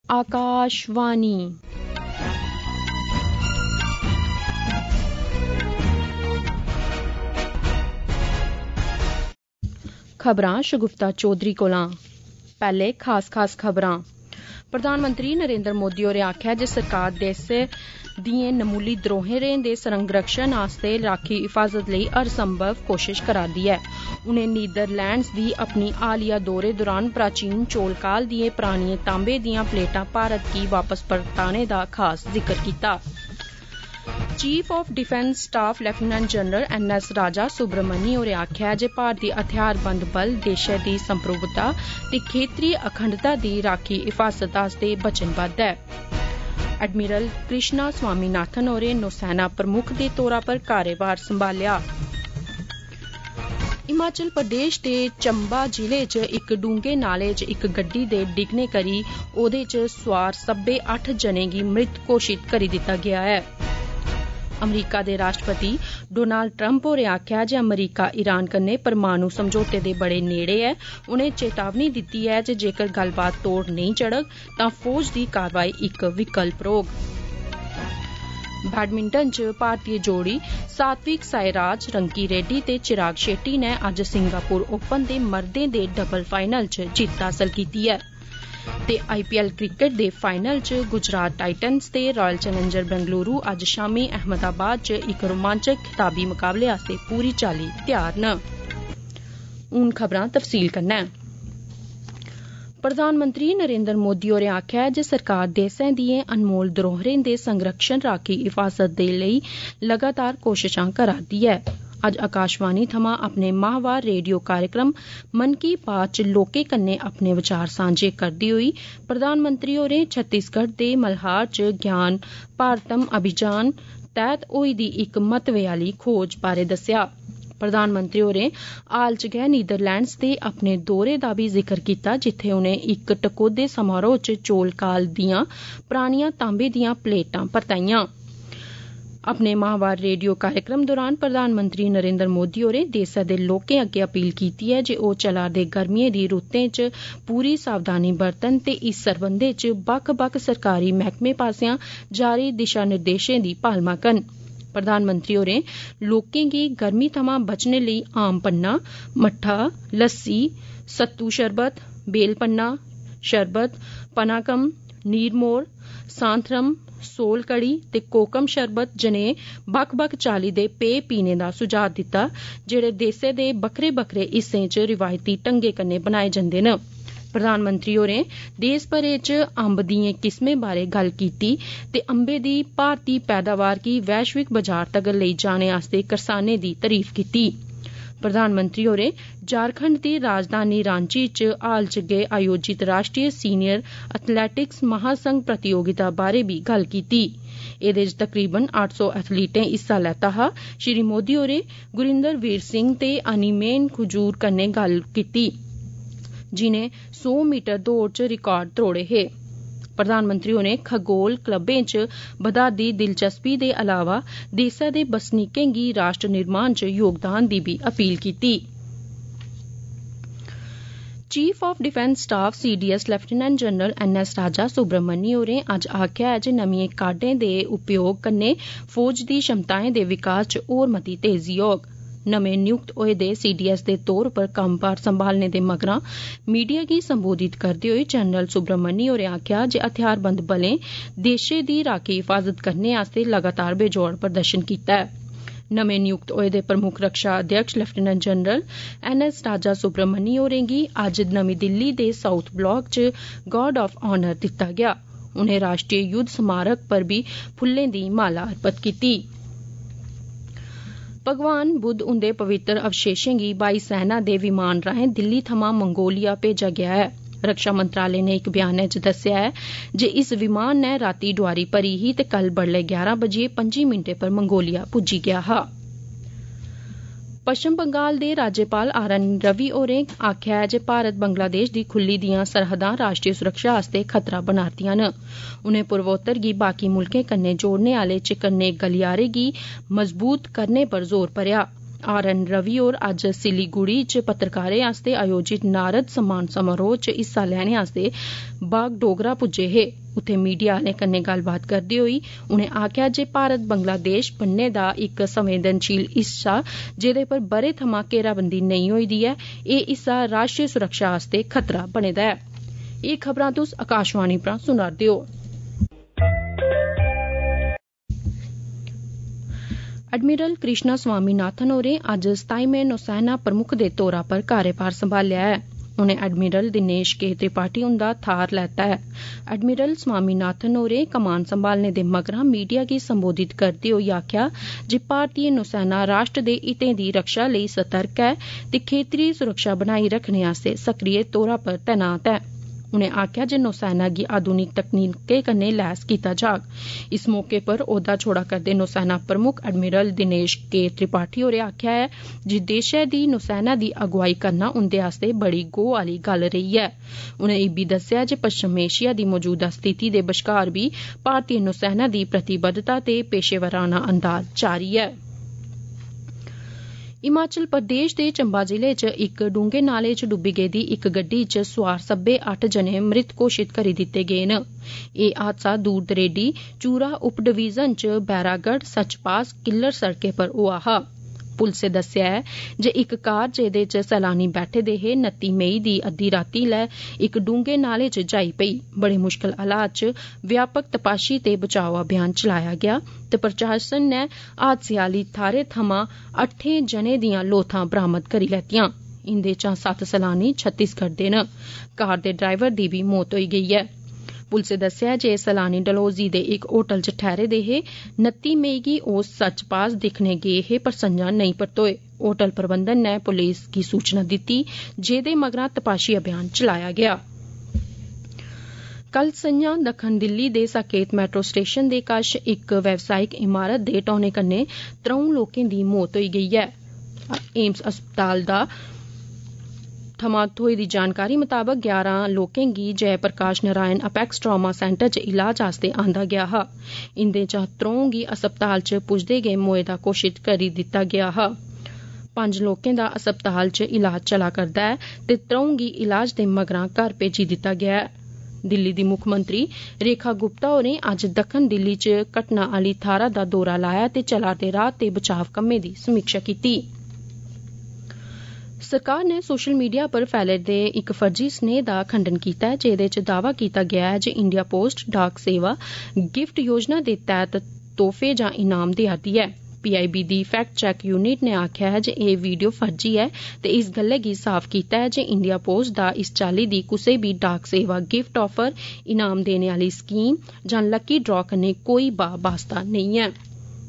आकाशवाणी खबरां शगुफ्ता चौधरी कोला। पैह्ले खास खबरां। प्रधानमंत्री नरेंद्र मोदी होरें आखेआ जे सरकार देसै दिएं नमूली धरोहरें दे संरक्षण आस्तै राखी हिफाजत लेई हर संभव कोशिश करा'रदी ऐ। उनें नीदरलैंड्स दी अपनी हालिया दौरे दौरान प्राचीन चोल काल दिएं परानिएं तांबे दियां प्लेटां भारत गी वापस परताने दा खास जिकर कीता। Chief of defence staff lieutenant general NS Raja Subramani होरें आखेआ जे भारतीय हथियारबंद बल देशै दी संप्रभुता ते खेतरी अखंडता दी राखी हिफाजत आस्तै वचनबद्ध ऐ। एडमिरल कृष्णा स्वामीनाथन होरें नौसेना प्रमुख दे तौरा पर कार्यभार संभालेआ। हिमाचल प्रदेश दे चंबा जिले च इक डूंगे नाले च इक गड्डी दे डिग्गने करी ओह्दे च सुआर सब्बै 8 जनें गी मृत घोषित करी दित्ता गेआ ऐ। अमरीका दे राष्ट्रपति डोनाल्ड ट्रंप होरें आखेआ जे अमरीका ईरान कन्नै परमाणु समझौते दे बड़े नेड़े ऐ। उनें चेतावनी दित्ती ऐ जे जेकर गल्लबात तोड़ नेईं चढ़ग तां फौज दी कारवाई इक विकल्प रौह्ग। बैडमिंटन च भारतीय जोड़ी सात्विक साईराज रंकी रेड्डी ते चिराग शेट्टी ने अज्ज सिंगापुर ओपन दे मर्दें दे डबल फाइनल च जित्त हासल कीती ऐ। ते IPL क्रिकेट दे फाइनल च गुजरात टाइटन्स ते रॉयल चैलेंजर बेंगलुरु अज्ज शामी अहमदाबाद च इक रोमांचक खिताबी मुकाबले आस्तै पूरी चाल्ली तैयार न। हून खबरां तफसील कन्नै। प्रधानमंत्री नरेंद्र मोदी होरें आखेआ ऐ जे सरकार देसै दिएं अनमोल धरोहरें दे संरक्षण राखी हिफाजत दे लेई लगातार कोशिशां करा'रदी ऐ। अज्ज आकाशवाणी थमां अपने माहवार रेडियो कार्यक्रम मन की बात च लोकें कन्नै अपने विचार सांझे करदे होई प्रधानमंत्री होरें छत्तीसगढ़ दे मल्हार च ज्ञान भारतम अभियान तैह्त होई दी इक महत्वै आह्ली खोज बारै दस्सेआ। प्रधानमंत्री होरें हाल च गै नीदरलैंड्स दे अपने दौरे दा बी जिकर कीता जित्थै उनें इक टकोह्दे समारोह च चोल काल दियां परानियां तांबे दियां प्लेटां परताइयां। अपने माहवार रेडियो कार्यक्रम दौरान प्रधानमंत्री नरेंद्र मोदी होरें देसै दे लोकें अग्गै अपील कीती ऐ जे ओह् चला'रदे गर्मिएं दी रुत्तें च पूरी सावधानी बरतन ते इस सरबंधै च बक्ख-बक्ख सरकारी मैह्कमें पास्सेआ जारी दिशा निर्देशें दी पालमा करन। प्रधानमंत्री होरें लोकें गी गर्मी थमां बचने लेई आम पन्ना, मट्ठा, लस्सी, सत्तू शरबत, बेल पन्ना शरबत, पनाकम, नीरमोर, सांथरम, सोल कड़ी ते कोकम शरबत जनेह् बक्ख-बक्ख चाल्ली दे पेय पीने दा सुझाव दित्ता जेह्ड़े देसै दे बक्खरे-बक्खरे हिस्सें च रिवायती ढंगै कन्नै बनाए जंदे न। प्रधानमंत्री होरें देश भरै च अंब दिएं किस्में बारै गल्ल कीती ते अंबें दी भारती पैदावार गी वैश्विक बाजार तगर लेई जाने आस्तै करसानें दी तरीफ कीती। प्रधानमंत्री होरें झारखंड दी राजधानी रांची च हाल च गै आयोजित राष्ट्रीय सीनियर एथलैटिक्स महासंघ प्रतियोगिता बारै बी गल्ल कीती। एह्दे च तकरीबन 800 एथलीटें हिस्सा लैता हा। श्री मोदी होरें गुरिंदर वीर सिंह ते अनिमेन खुजूर कन्नै गल्ल कीती जिनें 100 मीटर दौड़ च रिकार्ड त्रोड़े हे। प्रधानमंत्री होरें खगोल क्लबें च बधा'रदी दिलचस्पी दे अलावा देसै दे बसनीकें गी राष्ट्र निर्माण च योगदान दी भी अपील कीती। Chief of defence staff CDS lieutenant general NS Raja Subramani होरें अज्ज आखेआ ऐ जे नमियें काडें दे उपयोग कन्नै फौज दी क्षमताएं दे विकास च होर मती तेजी होग। नमें नियुक्त होए दे CDS दे तौर पर कम्मभार संभालने दे मगरा मीडिया गी संबोधित करदे होई जनरल सुब्रमणी होरें आखेआ जे हथियारबंद बलें देशै दी राखी हिफाजत करने आस्तै लगातार बेजोड़ प्रदर्शन कीता ऐ। नमें नियुक्त होए दे प्रमुख रक्षा अध्यक्ष lieutenant general NS Raja Subramani होरें गी अज्ज नमीं दिल्ली दे साउथ ब्लाक च गार्ड ऑफ ऑनर दित्ता गेआ। उनें राष्ट्रीय युद्ध स्मारक पर बी फुल्लें दी माला अर्पित कीती। भगवान बुद्ध हुंदे पवित्र अवशेशें गी वायु सेना दे विमान राहें दिल्ली थमां मंगोलिया भेजा गेआ ऐ। रक्षा मंत्रालय ने इक बयानै च दस्सेआ ऐ जे इस विमान नै रातीं डोआरी भरी ही ते कल बडलै 11:25 पर मंगोलिया पुज्जी गेआ हा। पश्चिम बंगाल दे राज्यपाल RN रवि होरें आखेआ ऐ जे भारत बंगलादेश दी खुल्ली दियां सरहदां राष्ट्रीय सुरक्षा आस्तै खतरा बना'रदियां न। उनें पूर्वोत्तर गी बाकी मुल्खें कन्नै जोड़ने आह्ले चिकन्ने गलियारे गी मजबूत करने पर जोर भरेआ। RN रवि होर अज्ज सिलीगुड़ी च पत्रकारें आस्ते आयोजित नारद सम्मान समारोह च हिस्सा लैने आस्ते बागडोगरा पुज्जे हे। उत्थे मीडिया आह्लें कन्नै गल्लबात करदे होई उनें आखेआ जे भारत बंगलादेश बन्ने दा इक संवेदनशील हिस्सा जेह्दे पर ब'रे थमां घेराबंदी नेईं होई दी ऐ, एह् हिस्सा राष्ट्रीय सुरक्षा आस्ते खतरा बने दा ऐ। एह् खबरां तुस आकाशवाणी परा सुना'रदे ओ। एडमिरल कृष्णा स्वामीनाथन होरें अज्ज 27वें नौसेना प्रमुख दे तौरा पर कार्यभार संभालेआ ऐ। उनें एडमिरल दिनेश के त्रिपाठी हुंदा थाह्र लैता ऐ। एडमिरल स्वामीनाथन होरें कमान संभालने दे मगरा मीडिया गी संबोधित करदे होई आखेआ जे भारतीय नौसेना राष्ट्र दे हितें दी रक्षा लेई सतर्क ऐ ते खेतरी सुरक्षा बनाई रखने आस्ते सक्रिय तौरा पर तैनात ऐ। उनें आखेआ जे नौसेना गी आधुनिक तकनीकें कन्नै लैस कीता जाग। इस मौके पर ओह्दा छोड़ा करदे नौसेना प्रमुख एडमिरल दिनेश के त्रिपाठी होरें आखेआ ऐ जे देशै दी नौसेना दी अगुवाई करना उंदे आस्ते बड़ी गौह् आह्ली गल्ल रेही ऐ। उनें इब्बी दस्सेआ जे पश्चिम एशिया दी मौजूदा स्थिति दे बश्कार बी भारतीय नौसेना दी प्रतिबद्धता ते पेशेवराना अंदाज जारी ऐ। हिमाचल प्रदेश दे चंबा जिले च इक डूंगे नाले च डुब्बी गेदी इक गड्डी च सुआर सब्बै 8 जने मृत घोषित करी दित्ते गे न। एह् हादसा दूर दरेडी चूरा उप डिवीजन च बैरागढ़ सचपास किल्लर सड़कै पर होआ हा। पुलसै दस्सेआ ऐ जे इक कार जेह्दे च सैलानी बैठे दे हे 29 मई दी अद्धी रातीं लै इक डूंगे नाले च जाई पेई। बड़े मुश्कल हालात च व्यापक तपाशी ते बचाव अभियान चलाया गेआ ते प्रशासन नै हादसे आह्ली थाह्रै थमां 8 जने दियां लोथां बरामद करी लैतियां। इंदे चा 7 सैलानी छत्तीसगढ़ दे न। कार दे ड्राइवर दी बी मौत होई गेई ऐ। पुलसै दस्सेआ जे सैलानी डलहौजी दे इक होटल च ठैहरे दे हे। 29 मई गी ओह् सचपास दिक्खने गे हे पर संजा नेईं परतोए। होटल प्रबंधन नै पुलिस गी सूचना दित्ती जेह्दे मगरा तपाशी अभियान चलाया गेआ। कल संझां दक्खन दिल्ली दे साकेत मेट्रो स्टेशन दे कश इक व्यावसायिक इमारत दे ढौने कन्नै 3 लोकें दी मौत होई गेई ऐ। एम्स अस्पताल थमां थ्होई दी जानकारी मताबक 11 लोकें गी Jayaprakash Narayan apex trauma centre च इलाज आस्ते आंदा गेआ हा। इंदे चा 3 गी अस्पताल च पुजदे गै मोए दा घोषित करी दित्ता गेआ हा। 5 लोकें दा अस्पताल च इलाज चला करदा ऐ ते 3 गी इलाज दे मगरा घर भेजी दित्ता गेआ ऐ। दिल्ली दी मुक्खमंत्री रेखा गुप्ता होरें अज्ज दक्खन दिल्ली च घटना आह्ली थाह्रा दा दौरा लाया ते चला'रदे राह्त ते बचाव कम्में दी समीक्षा कीती। सरकार ने सोशल मीडिया पर फैले दे इक फर्जी स्नेह दा खंडन कीता ऐ जेह्दे च दावा कीता गेआ ऐ जे इंडिया पोस्ट डाक सेवा गिफ्ट योजना दे तैह्त तोहफे जां इनाम देआ'रदी ऐ। PIB दी फैक्ट चैक यूनिट ने आखेआ ऐ जे एह् वीडियो फर्जी ऐ ते इस गल्लै गी साफ कीता ऐ जे इंडिया पोस्ट दा इस चाल्ली दी कुसै बी डाक सेवा गिफ्ट ऑफर, इनाम देने आह्ली स्कीम जां लक्की ड्रा कन्नै कोई बास्ता नेईं ऐ।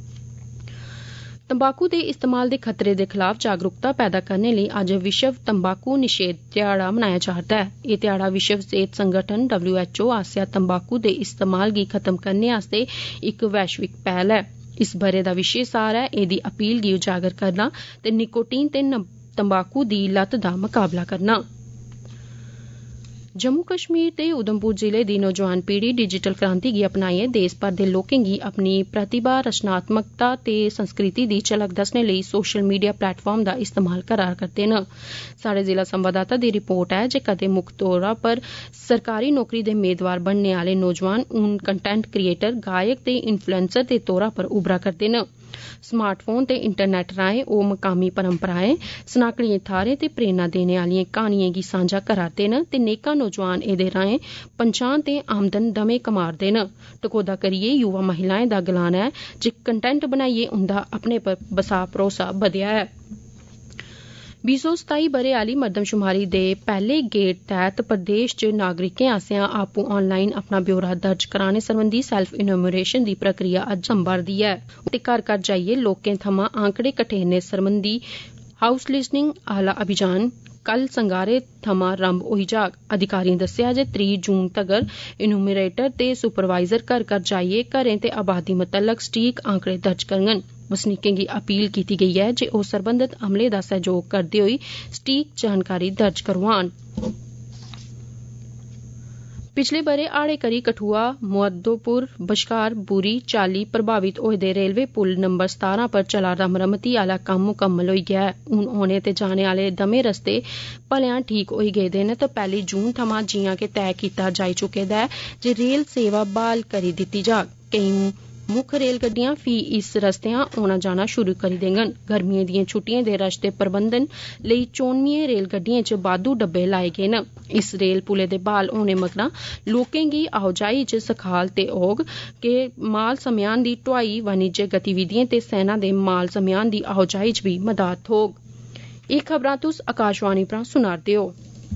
तंबाकू दे इस्तेमाल दे खतरे दे खिलाफ जागरूकता पैदा करने लेई अज्ज विश्व तंबाकू निषेध ध्याड़ा मनाया जा'रदा ऐ। एह् ध्याड़ा विश्व सेहत संगठन WHO आसेआ तंबाकू दे इस्तेमाल गी खत्म करने आस्ते इक वैश्विक पैह्ल ऐ। इस ब'रे दा विशे सार ऐ एह्दी अपील गी उजागर करना ते निकोटीन ते तंबाकू दी लत्त दा मकाबला करना। जम्मू कश्मीर ते उधमपुर जिले दी नौजवान पीढ़ी डिजिटल क्रांति गी अपनाइयै देश भर दे लोकें गी अपनी प्रतिभा, रचनात्मकता ते संस्कृति दी झलक दस्सने लेई सोशल मीडिया प्लेटफार्म दा इस्तेमाल करा करदे न। साढ़े जिला संवाददाता दी रिपोर्ट ऐ जे कदे मुक्ख तौरा पर सरकारी नौकरी दे मेदवार बनने आह्ले नौजवान हून कंटेंट क्रिएटर, गायक ते इन्फ्लुएंसर दे तौरा पर उभरा करदे न। स्मार्टफोन ते इंटरनेट राएं ओह् मकामी परंपराएं, सनाकड़ियें थाह्रें ते प्रेरणा देने आह्लियें क्हानियें गी सांझा करा'रदे न ते नेकां नौजवान एह्दे राएं पंछान ते आमदन दमें कमा'रदे न। टकोह्दा करियै युवा महिलाएं दा गलाना ऐ जे कंटेंट बनाइयै उंदा अपने पर बसा भरोसा बधेआ ऐ। 227 ब'रे आह्ली मरदमशुमारी दे पैह्ले गेड़ तैह्त प्रदेश च नागरिकें आसेआ आपूं ऑनलाइन अपना ब्यौरा दर्ज कराने सरबंधी सेल्फ इन्यूमरेशन दी प्रक्रिया अज्ज संभा'रदी ऐ ते घर घर जाइयै लोकें थमां आंकड़े कठेरने सरबंधी हाउस लिस्टिंग आह्ला अभियान कल संगारे थमां रंभ होई जाग। अधिकारिएं दस्सेआ जे 3 जून तगर इन्यूमरेटर ते सुपरवाइजर घर घर जाइयै घरें ते आबादी मतल्लक सटीक आंकड़े दर्ज करङन। वसनीकें गी अपील कीती गेई ऐ जे ओह् सरबंधत अमले दा सैह्योग करदे होई सटीक जानकारी दर्ज करोआन। पिछले बरे हाड़े करी कठुआ मुअद्दोपुर बश्कार बुरी चाली प्रभावित होए दे रेलवे पुल नंबर 17 पर चला'रदा मरम्मती आह्ला कम्म मुकम्मल होई गेआ ऐ। हून औने ते जाने आह्ले दमें रस्ते भलेआं ठीक होई गेदे न ते 1 जून थमां जियां कि तैऽ कीता जाई चुके दा ऐ जे रेल सेवा ब्हाल करी दित्ती जाग। केईं मुक्ख रेलगड्डियां फ्ही इस रस्तेयां औना जाना शुरू करी देङन। गर्मियें दियें छुट्टियें दे रश दे प्रबंधन लेई 94 रेलगड्डियें च बाद्धू डब्बे लाए गे न। इस रेल पुलै दे ब्हाल होने मगरा लोकें गी आओजाई च सखाल ते होग के माल समेयान दी ढोआई वाणिज्य गतिविधियें ते सेना दे माल समेयान दी आओजाई च भी मदाद थ्होग। एह् खबरां तुस आकाशवाणी परा सुना'रदे ओ।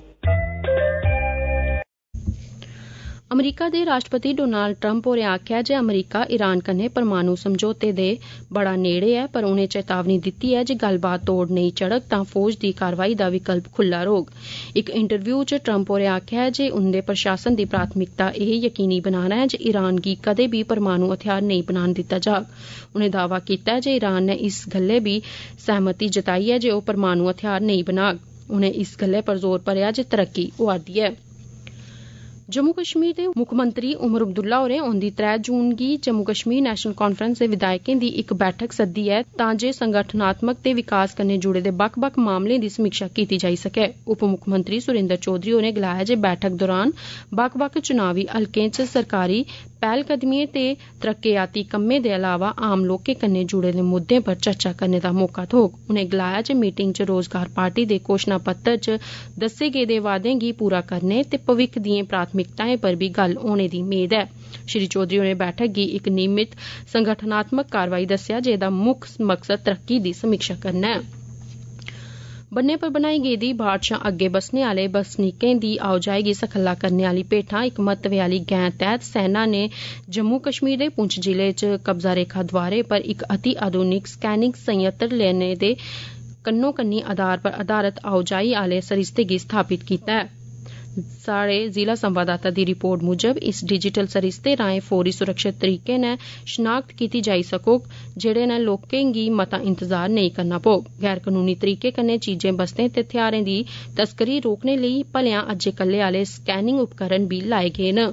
अमरीका दे राष्ट्रपति डोनाल्ड ट्रंप होरें आखेआ जे अमरीका ईरान कन्नै परमाणु समझौते दे बड़ा नेड़े ऐ, पर उनें चेतावनी दित्ती ऐ जे गल्लबात तोड़ नेईं चढ़ग तां फौज दी कारवाई दा विकल्प खुल्ला रौह्ग। इक इंटरव्यू च ट्रंप होरें आखेआ जे उंदे प्रशासन दी प्राथमिकता एह् यकीनी बनाना ऐ जे ईरान गी कदें बी परमाणु हथियार नेईं बनान दित्ता जाग। उनें दावा कीता जे ईरान नै इस गल्लै बी सैह्मति जताई ऐ जे ओह् परमाणु हथियार नेईं बनाग। उनें इस गल्लै पर जोर भरेआ जे तरक्की होआ'रदी ऐ। जम्मू कश्मीर दे मुक्खमंत्री उमर अब्दुल्ला होरें औंदी 3 जून गी जम्मू कश्मीर नेशनल कांफ्रेंस दे विधायकें दी इक बैठक सद्दी ऐ तां जे संगठनात्मक ते विकास कन्नै जुड़े दे बक्ख बक्ख मामलें दी समीक्षा कीती जाई सकै। उप मुक्खमंत्री सुरेंद्र चौधरी होरें गलाया जे बैठक दौरान बक्ख बक्ख चुनावी हलकें च सरकारी पैह्लकदमिएं ते तरक्कियाती कम्में दे अलावा आम लोकें कन्नै जुड़े दे मुद्दें पर चर्चा करने दा मौका थ्होग। उनें गलाया जे मीटिंग च रोजगार पार्टी दे घोषणा पत्र च दस्से गेदे वादें गी पूरा करने ते भविक्ख दियें प्राथमिकताएं पर भी गल्ल होने दी मेद ऐ। श्री चौधरी होरें बैठक गी इक नियमित संगठनात्मक कारवाई दस्सेआ जेह्दा मुक्ख मकसद तरक्की दी समीक्षा करना ऐ। बन्ने पर बनाई गेदी बाड़ शा अग्गे बसने आह्ले बसनीकें दी आओजाई गी सखल्ला करने आह्ली भेठा इक महत्वै आह्ली गैंह तैह्त सेना ने जम्मू कश्मीर दे पुंछ जिले च कब्जा रेखा द्वारे पर इक अति आधुनिक स्कैनिंग संयंत्र लेने दे कन्नो कन्नी आधार पर आधारित आओजाई आह्ले सरिस्ते गी स्थापित कीता ऐ। साढ़े जिला संवाददाता दी रिपोर्ट मुजब इस डिजिटल सरिस्ते राएं फौरी सुरक्षित तरीके नै शनाख्त कीती जाई सकोग जेह्दे नै लोकें गी मता इंतजार नेईं करना पौग। गैर कनूनी तरीके कन्नै चीजें बस्तें ते हथियारें दी तस्करी रोकने लेई भलेआं अज्जै कल्लै आह्ले स्कैनिंग उपकरण भी लाए गे न।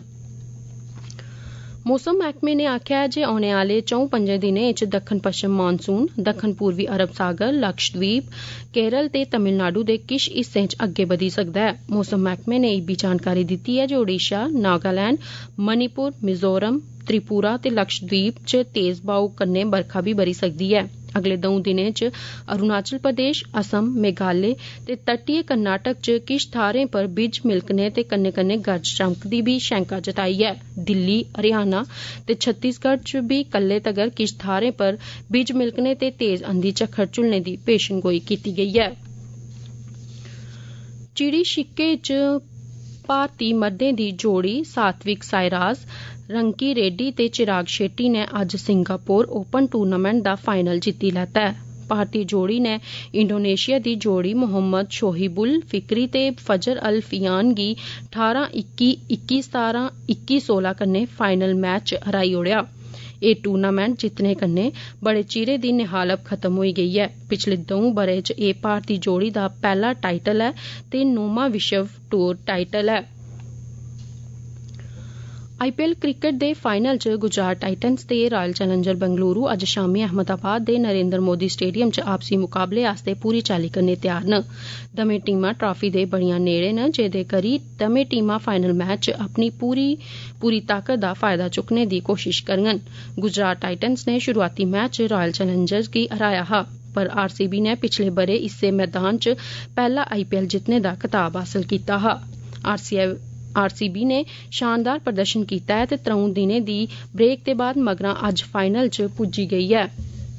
मौसम मैह्कमे ने आखेआ ऐ जे औने आह्ले 4-5 दिनें च दक्खन पच्छम मानसून दक्खन पूर्वी अरब सागर, लक्षद्वीप, केरल ते तमिलनाडु दे किश हिस्सें च अग्गे बधी सकदा ऐ। मौसम मैह्कमे ने इब्बी जानकारी दित्ती ऐ जे ओडिशा, नागालैंड, मणिपुर, मिजोरम, त्रिपुरा ते लक्षद्वीप च तेज ब्हाऊ कन्नै बरखा भी बरी सकदी ऐ। अगले 2 दिनें च अरुणाचल प्रदेश, असम, मेघालय ते तटीय कर्नाटक च किश थाह्रें पर बिज मिलकने ते कन्नै कन्नै गरज चमक दी बी शैंका जताई ऐ। दिल्ली, हरियाणा ते छत्तीसगढ़ च बी कल्लै तगर किश थाह्रें पर बिज मिलकने ते तेज अंधी झक्खड़ झुलने दी पेशनगोई कीती गेई ऐ। चिड़ी छिक्के च भारती मर्दें दी जोड़ी सात्विक साईराज, रंकी रेड्डी ते चिराग शेट्टी ने अज्ज सिंगापुर ओपन टूर्नामेंट दा फाइनल जित्ती लैता ऐ। भारतीय जोड़ी ने इंडोनेशिया दी जोड़ी मोहम्मद शोहिबुल फिक्री ते फजर अल फियान गी 18-21, 21-17, 21-16 कन्नै फाइनल मैच च हराई ओड़ेआ। एह् टूर्नामेंट जित्तने कन्नै बड़े चिरे दी निहालप खत्म होई गेई ऐ। पिछले 2 ब'रें च एह् भारती जोड़ी दा पैह्ला टाइटल ऐ ते 9मां विश्व टूर टाइटल ऐ। IPL क्रिकेट दे फाइनल च गुजरात टाइटन्स ते रॉयल चैलेंजर बेंगलुरु अज्ज शामीं अहमदाबाद दे नरेंद्र मोदी स्टेडियम च आपसी मुकाबले आस्तै पूरी चाल्ली कन्नै त्यार न। दमें टीमां ट्राफी दे बड़ियां नेड़े न जेह्दे करी दमें टीमां फाइनल मैच च अपनी पूरी ताकत दा फायदा चुक्कने दी कोशिश करङन। गुजरात टाइटन्स ने शुरुआती मैच च रॉयल चैलेंजर्स गी हराया हा, पर RCB ने पिछले ब'रे इस्सै मैदान च पैह्ला IPL जित्तने दा खताब हासल कीता हा। RCB ने शानदार प्रदर्शन कीता ऐ ते 3 दिनें दी ब्रेक दे बाद मगरा अज्ज फाइनल च पुज्जी गेई ऐ।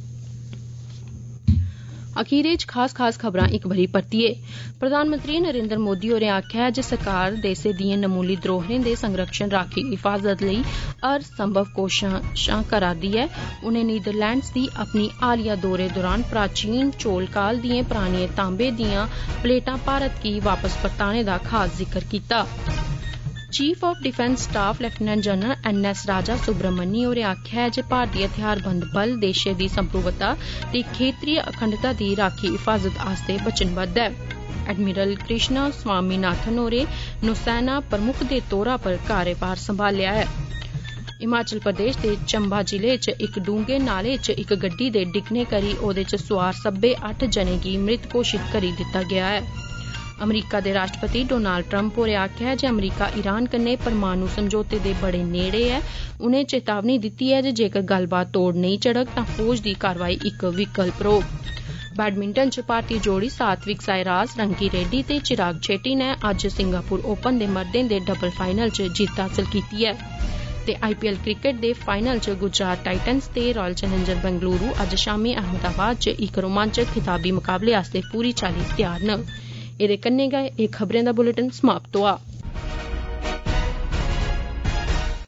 अखीरै च खास खबरां इक बारी परतियै। प्रधानमंत्री नरेंद्र मोदी होरें आखेआ ऐ जे सरकार देसै दिएं नमूली धरोहरें दे संरक्षण, राक्खी, हिफाजत लेई हर संभव कोशशां करा'रदी ऐ। उनें नीदरलैंड्स दी अपनी हालिया दौरे दौरान प्राचीन चोल काल दिएं परानिएं तांबे दियां प्लेटां भारत गी वापस परताने दा खास जिक्र कीता। Chief of defence staff lieutenant general NS Raja Subramani होरें आखेआ ऐ जे भारतीय हथियारबंद बल देशै दी संप्रभुता ते खेत्तरी अखंडता दी राक्खी हिफाजत आस्तै वचनबद्ध ऐ। एडमिरल कृष्णा स्वामीनाथन होरें नौसेना प्रमुख दे तौरा पर कार्यभार संभालेआ है। हिमाचल प्रदेश दे चंबा जिले च इक डूंगे नाले च इक गड्डी दे डिग्गने करी ओहदे च सुआर सब्बै 8 जनें गी मृत घोषित करी दित्ता गेआ है। अमरीका दे राष्ट्रपति डोनाल्ड ट्रंप होरें आखेआ है जे अमरीका ईरान कन्नै परमाणु समझौते दे बड़े नेड़े ऐ। उनें चेतावनी दित्ती है जे जेकर गल्लबात तोड़ नेईं चढ़ग तां फौज दी कारवाई इक विकल्प रौह्ग। बैडमिंटन च भारतीय जोड़ी सात्विक साईराज रंकी रेड्डी ते चिराग शेट्टी ने अज्ज सिंगापुर ओपन दे मर्दें दे डबल फाइनल च जित्त हासल कीती है। ते IPL क्रिकेट दे फाइनल च गुजरात टाइटन्स ते रॉयल चैलेंजर बेंगलुरू अज्ज शामी अहमदाबाद च इक रोमांचक खिताबी मुकाबले आस्तै पूरी चाल्ली तैयार न। एह्दे कन्नै गै एह् खबरें दा बुलेटिन समाप्त होआ।